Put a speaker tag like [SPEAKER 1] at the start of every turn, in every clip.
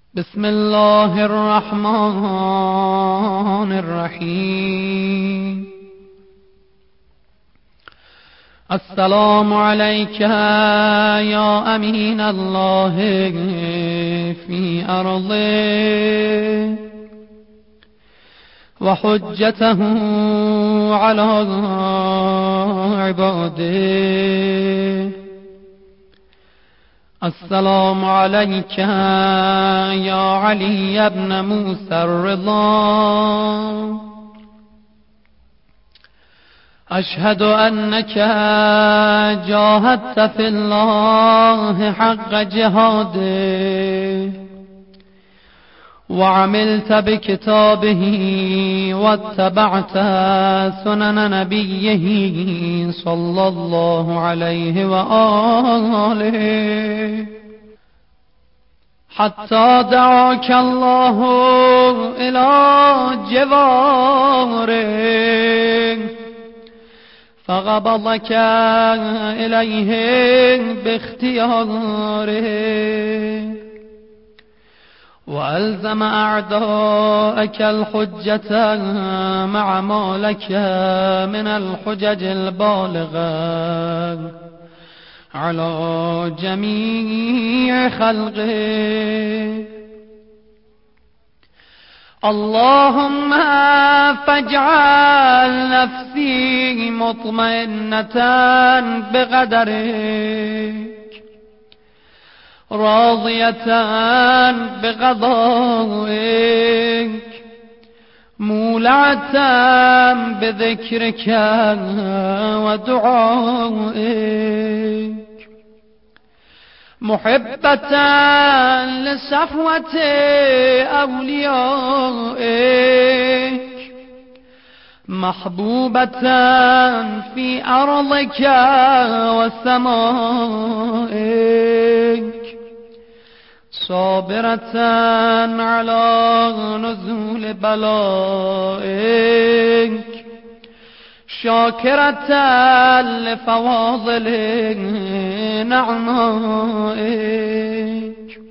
[SPEAKER 1] بسم الله الرحمن الرحیم. السلام علیک یا امین الله فی ارضه و حجته علی عباده. السلام علیک یا علی ابن موسی الرضا. اشهد انک جاهدت فی الله حق جهاده وعملت بكتابه واتبعت سنن نبيه صلى الله عليه وآله حتى دعاك الله إلى جواره فقبضك إليه باختياره وألزم أعداءك الحجة مع ما لك من الحجج البالغة على جميع خلقه. اللهم فاجعل نفسي مطمئنة بقدرك راضية بقضائك مولعة بذكرك ودعائك محبة لصفوة أوليائك محبوبة في أرضك وسمائك صابرة على نزول بلائك شاكرة لفواضل نعمائك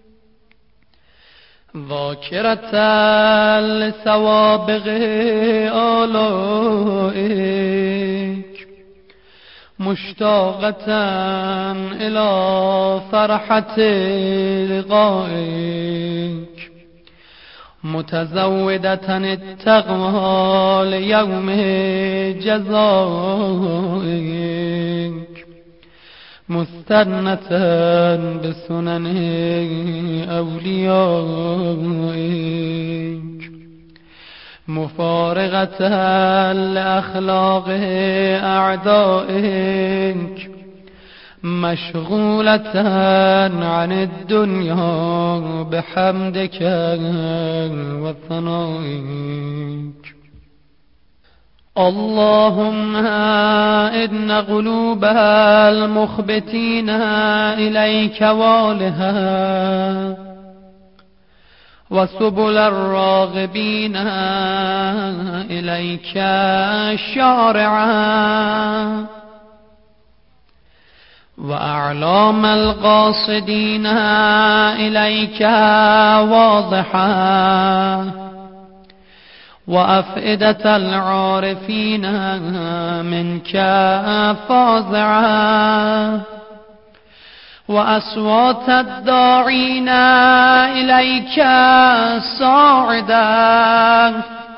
[SPEAKER 1] ذاكرة لسوابغ آلائك مشتاقة إلى فرحة لقائك متزودة التقوى ليوم جزائك مستنة بسنن أوليائك مفارغة لأخلاق أعدائك مشغولة عن الدنيا بحمدك وثنائك. اللهم إن قلوب المخبتين إليك والها وسبل الراغبين إليك شارعا وأعلام القاصدين إليك واضحا وأفئدة العارفين منك فازعا وأصوات الداعين إليك صاعدا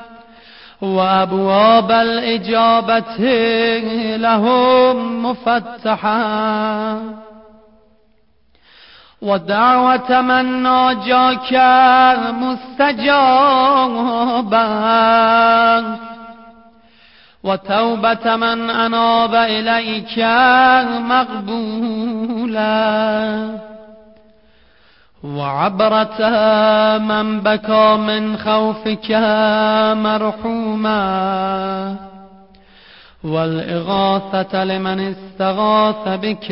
[SPEAKER 1] وأبواب الإجابة لهم مفتحا ودعوة من ناجاك مستجابا وتوبة من أناب إليك مقبولا وعبرة من بكى من خوفك مرحوما والإغاثة لمن استغاث بك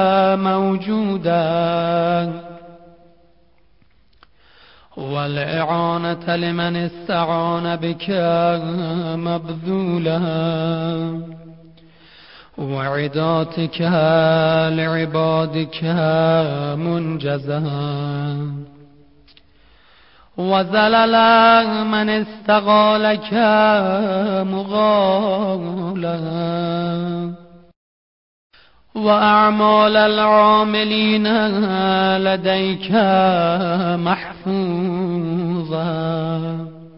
[SPEAKER 1] موجودا والإعانة لمن استعان بك مبذولا وعداتك لعبادك منجزا وزلل من استقالك مغالا وأعمال العاملين لديك محفوظا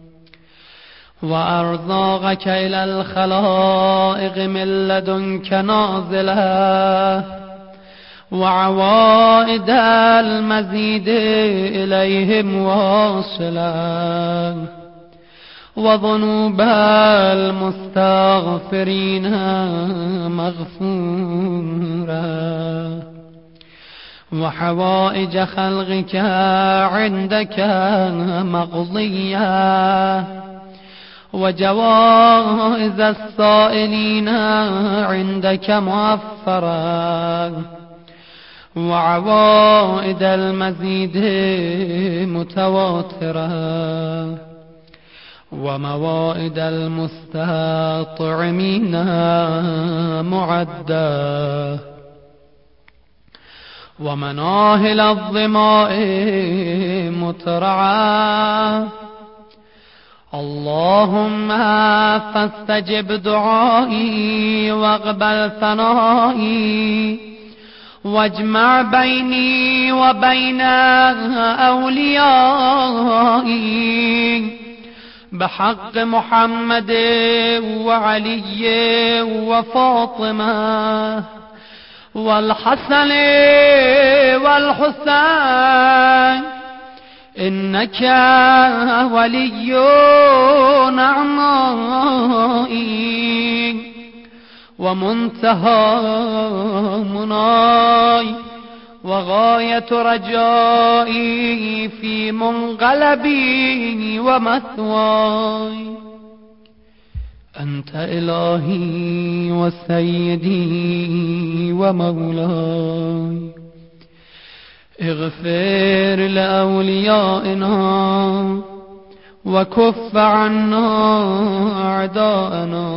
[SPEAKER 1] وأرزاقك إلى الخلائق من لدنك نازلة وعوائد المزيد إليهم واصلا وذنوب المستغفرين مغفورا وحوائج خلقك عندك مقضية وجوائز السائلين عندك موفرة وعوائد المزيد متواترة وموائد المستطعمين معدة ومناهل الظماء مترعى اللهم فاستجب دعائي واقبل ثنائي واجمع بيني وبين أوليائي بحق محمد وعلي وفاطمة والحسن والحسين إنك ولي نعمائي ومنتهى مناي وغاية رجائي في منقلبي ومثواي أنت إلهي وسيدي ومولاي اغفر لأوليائنا وكف عنا أعداءنا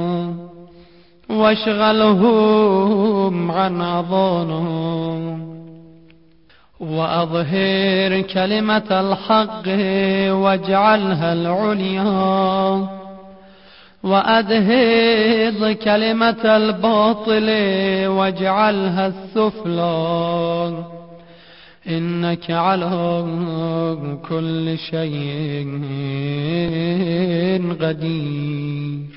[SPEAKER 1] واشغلهم عن أضانا وأظهر كلمة الحق واجعلها العليا وأدهض كلمة الباطل واجعلها السفلى إنك على كل شيء قدير